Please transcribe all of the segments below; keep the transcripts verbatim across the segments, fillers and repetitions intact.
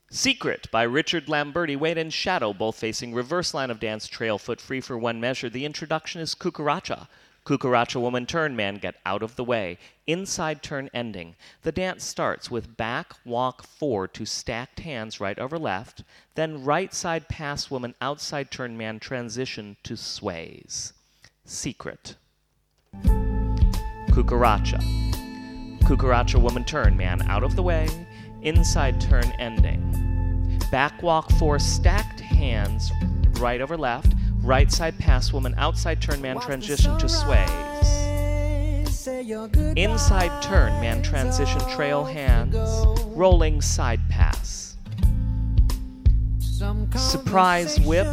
Secret by Richard Lamberti. Wait in shadow, both facing reverse line of dance, trail foot free for one measure. The introduction is cucaracha. Cucaracha woman turn, man get out of the way. Inside turn ending. The dance starts with back walk four to stacked hands right over left, then right side pass woman outside turn man transition to sways. Secret. Cucaracha. Cucaracha woman turn, man out of the way, inside turn ending. Back walk four stacked hands right over left, right side pass woman outside turn man transition to sways. Inside turn man transition trail hands, rolling side pass. Surprise whip,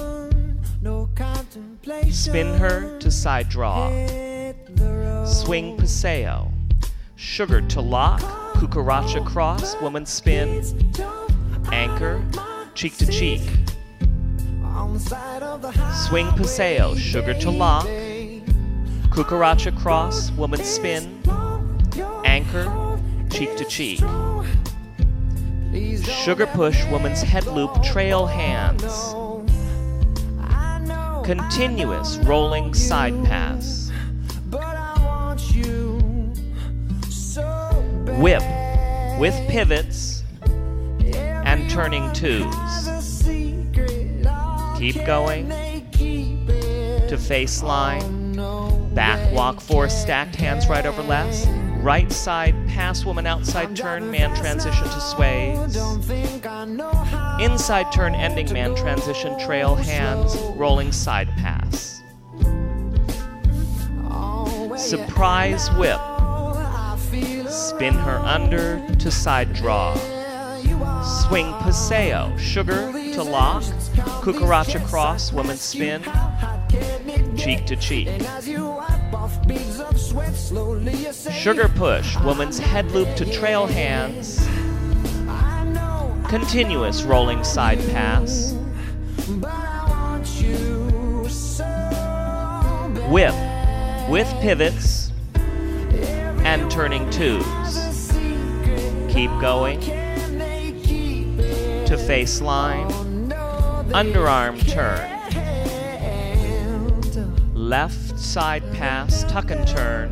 spin her to side draw. Swing paseo. Sugar to lock, cucaracha cross, woman spin, anchor, cheek to cheek. Swing paseo, sugar to lock, cucaracha cross, woman spin, anchor, cheek to cheek. Sugar push, woman's head loop, trail hands. Continuous rolling side pass. Whip with pivots and turning twos. Keep going to face line. Back walk four stacked hands right over left. Right side pass woman outside turn man transition to sways. Inside turn ending man transition trail hands rolling side pass. Surprise whip. Spin her under to side draw. Swing paseo, sugar to lock, cucaracha cross, woman spin, cheek to cheek. Sugar push, woman's head loop to trail hands, continuous rolling side pass. Whip with pivots and turning twos. Keep going to face line, underarm turn. Left side pass, tuck and turn.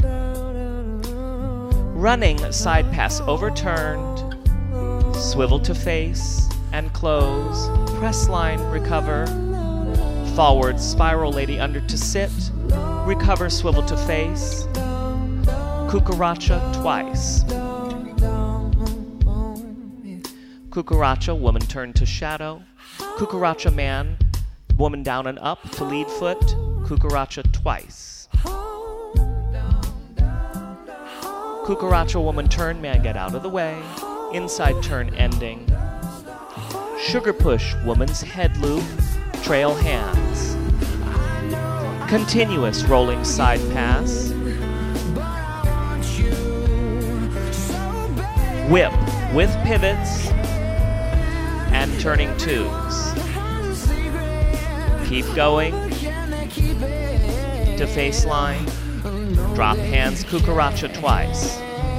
Running side pass overturned. Swivel to face and close. Press line, recover. Forward spiral lady under to sit. Recover, swivel to face. Cucaracha twice. Cucaracha, woman turn to shadow. Cucaracha man, woman down and up to lead foot. Cucaracha twice. Cucaracha, woman turn, man get out of the way. Inside turn ending. Sugar push, woman's head loop, trail hands. Continuous rolling side pass. Whip with pivots and turning twos. Keep going to face line. Drop hands, cucaracha twice.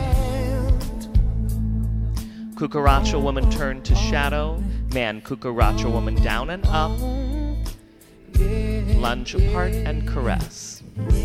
Cucaracha, woman turn to shadow. Man, cucaracha, woman down and up. Lunge apart and caress.